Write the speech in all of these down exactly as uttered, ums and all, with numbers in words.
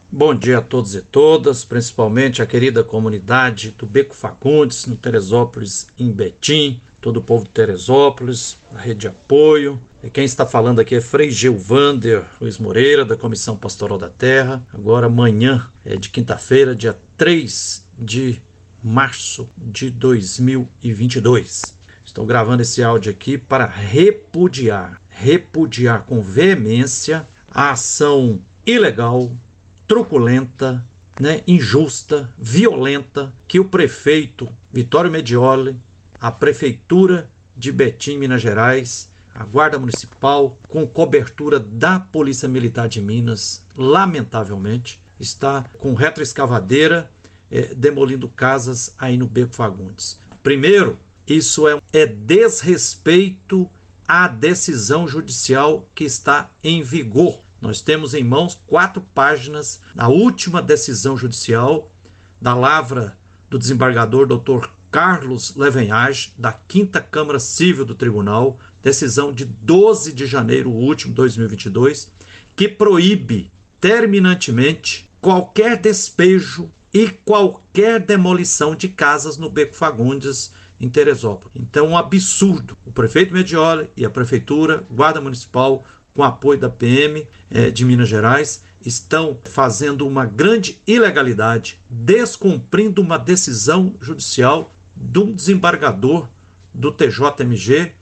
Bom dia a todos e todas, principalmente a querida comunidade do Beco Fagundes, no Teresópolis, em Betim, todo o povo de Teresópolis, a rede de apoio. E quem está falando aqui é Frei Gilvander Luiz Moreira, da Comissão Pastoral da Terra. Agora, amanhã, é de quinta-feira, dia três de março de dois mil e vinte e dois. Estou gravando esse áudio aqui para repudiar, repudiar com veemência a ação ilegal, truculenta, né, injusta, violenta, que o prefeito Vitório Medioli, a Prefeitura de Betim, Minas Gerais, a Guarda Municipal, com cobertura da Polícia Militar de Minas, lamentavelmente, está com retroescavadeira eh, demolindo casas aí no Beco Fagundes. Primeiro, isso é, é desrespeito à decisão judicial que está em vigor. Nós temos em mãos quatro páginas da última decisão judicial da lavra do desembargador doutor Carlos Levenhage, da quinta Câmara Civil do Tribunal, decisão de doze de janeiro último de dois mil e vinte e dois, que proíbe terminantemente qualquer despejo e qualquer demolição de casas no Beco Fagundes, em Teresópolis. Então, um absurdo. O prefeito Medioli e a Prefeitura, Guarda Municipal, com apoio da P M eh, de Minas Gerais, estão fazendo uma grande ilegalidade, descumprindo uma decisão judicial de um desembargador do T J M G,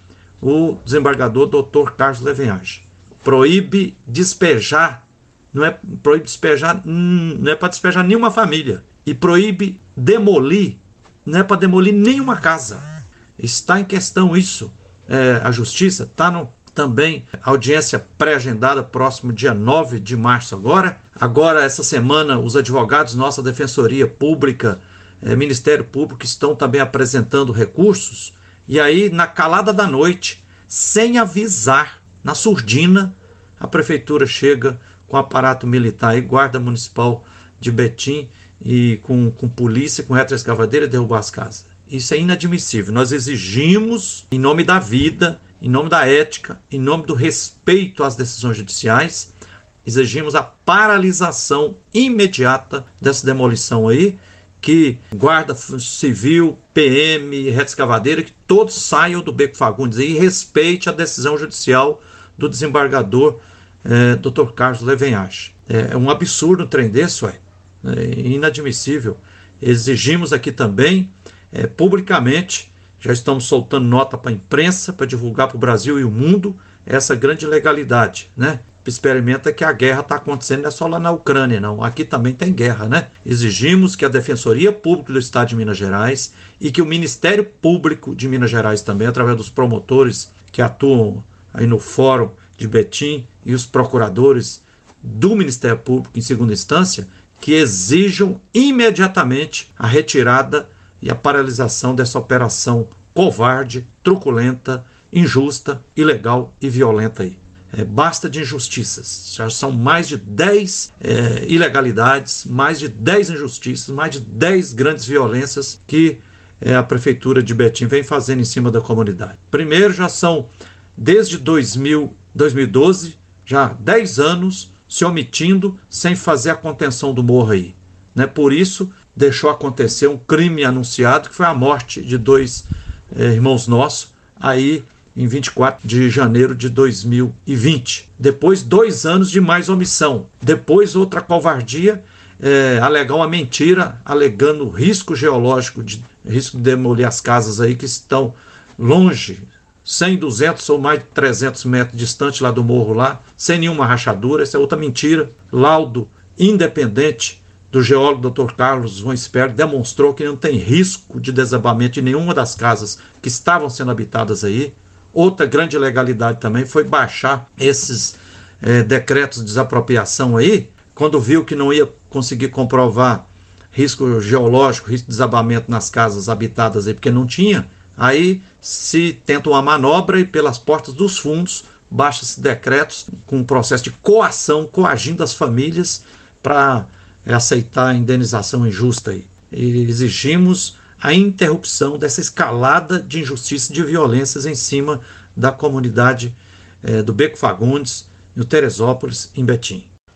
o desembargador doutor Carlos Levenhage. Proíbe despejar, não é proíbe despejar, não é para despejar nenhuma família, e proíbe demolir, não é para demolir nenhuma casa. Está em questão isso. É, a justiça está no também audiência pré-agendada próximo dia nove de março agora. Agora, essa semana, os advogados, nossa Defensoria Pública, eh, Ministério Público, estão também apresentando recursos. E aí, na calada da noite, sem avisar, na surdina, a Prefeitura chega com aparato militar e Guarda Municipal de Betim e com, com polícia, com retroescavadeira e derrubar as casas. Isso é inadmissível. Nós exigimos, em nome da vida, em nome da ética, em nome do respeito às decisões judiciais, exigimos a paralisação imediata dessa demolição aí, que Guarda Civil, P M, retroescavadeira, que todos saiam do Beco Fagundes e respeite a decisão judicial do desembargador eh, doutor Carlos Levenhage. É um absurdo um trem desse, ué. É inadmissível. Exigimos aqui também, é, publicamente, já estamos soltando nota para a imprensa, para divulgar para o Brasil e o mundo essa grande legalidade, né? Experimenta que a guerra está acontecendo, não é só lá na Ucrânia, não. Aqui também tem guerra, né? Exigimos que a Defensoria Pública do Estado de Minas Gerais e que o Ministério Público de Minas Gerais também, através dos promotores que atuam aí no Fórum de Betim e os procuradores do Ministério Público em segunda instância, que exijam imediatamente a retirada e a paralisação dessa operação covarde, truculenta, injusta, ilegal e violenta aí. É, basta de injustiças. Já são mais de dez é, ilegalidades, mais de dez injustiças, mais de dez grandes violências que é, a Prefeitura de Betim vem fazendo em cima da comunidade. Primeiro, já são, desde dois mil, dois mil e doze, já dez anos se omitindo sem fazer a contenção do morro aí. Né? Por isso, deixou acontecer um crime anunciado, que foi a morte de dois eh, irmãos nossos, aí em vinte e quatro de janeiro de dois mil e vinte. Depois, dois anos de mais omissão. Depois, outra covardia, eh, alegar uma mentira, alegando risco geológico, de, risco de demolir as casas aí que estão longe, cem, duzentos ou mais de trezentos metros distante lá do morro lá, sem nenhuma rachadura. Essa é outra mentira. Laudo independente do geólogo doutor Carlos Von Sperg demonstrou que não tem risco de desabamento de nenhuma das casas que estavam sendo habitadas aí. Outra grande ilegalidade também foi baixar esses é, decretos de desapropriação aí, quando viu que não ia conseguir comprovar risco geológico, risco de desabamento nas casas habitadas aí, porque não tinha. Aí se tenta uma manobra e pelas portas dos fundos baixa-se decretos com um processo de coação, coagindo as famílias para é, aceitar a indenização injusta aí. E exigimos a interrupção dessa escalada de injustiça e de violências em cima da comunidade é, do Beco Fagundes, no Teresópolis, em Betim.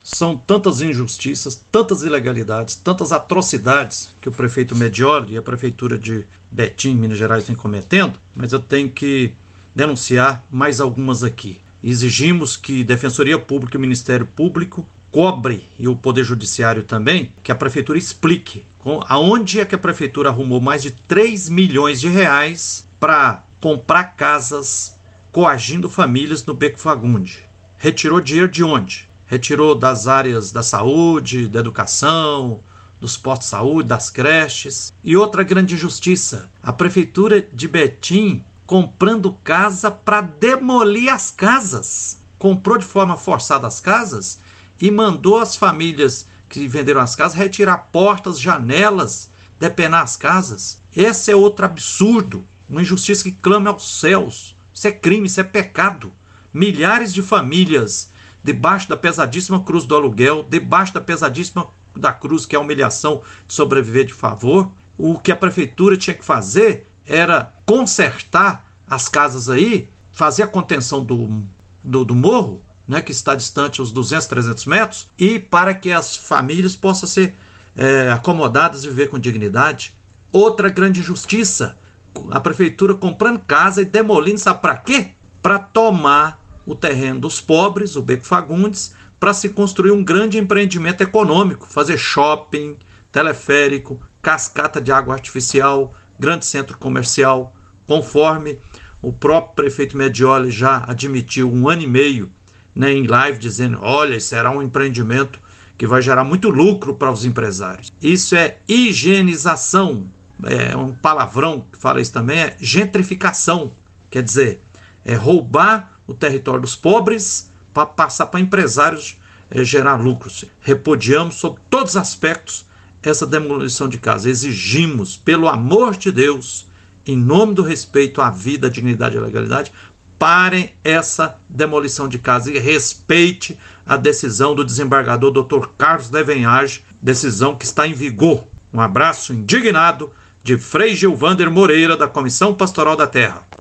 São tantas injustiças, tantas ilegalidades, tantas atrocidades que o prefeito Medioli e a prefeitura de Betim, Minas Gerais, vem cometendo, mas eu tenho que denunciar mais algumas aqui. Exigimos que Defensoria Pública e o Ministério Público cobre, e o Poder Judiciário também, que a prefeitura explique aonde é que a prefeitura arrumou mais de três milhões de reais para comprar casas coagindo famílias no Beco Fagundes. Retirou dinheiro de onde? Retirou das áreas da saúde, da educação, dos postos de saúde, das creches. E outra grande injustiça, a prefeitura de Betim comprando casa para demolir as casas. Comprou de forma forçada as casas e mandou as famílias que venderam as casas retirar portas, janelas, depenar as casas. Esse é outro absurdo, uma injustiça que clama aos céus. Isso é crime, isso é pecado. Milhares de famílias debaixo da pesadíssima cruz do aluguel, debaixo da pesadíssima da cruz, que é a humilhação de sobreviver de favor. O que a prefeitura tinha que fazer era consertar as casas aí, fazer a contenção do, do, do morro, né, que está distante uns duzentos, trezentos metros, e para que as famílias possam ser é, acomodadas e viver com dignidade. Outra grande injustiça, a prefeitura comprando casa e demolindo, sabe para quê? Para tomar o terreno dos pobres, o Beco Fagundes, para se construir um grande empreendimento econômico, fazer shopping, teleférico, cascata de água artificial, grande centro comercial, conforme o próprio prefeito Medioli já admitiu um ano e meio, né, em live, dizendo, olha, será um empreendimento que vai gerar muito lucro para os empresários. Isso é higienização, é um palavrão que fala isso também, é gentrificação, quer dizer, é roubar o território dos pobres para passar para empresários é, gerar lucros. Repudiamos sob todos os aspectos essa demolição de casa. Exigimos, pelo amor de Deus, em nome do respeito à vida, à dignidade e à legalidade, parem essa demolição de casa e respeite a decisão do desembargador doutor Carlos Devenhage, decisão que está em vigor. Um abraço indignado de Frei Gilvander Moreira, da Comissão Pastoral da Terra.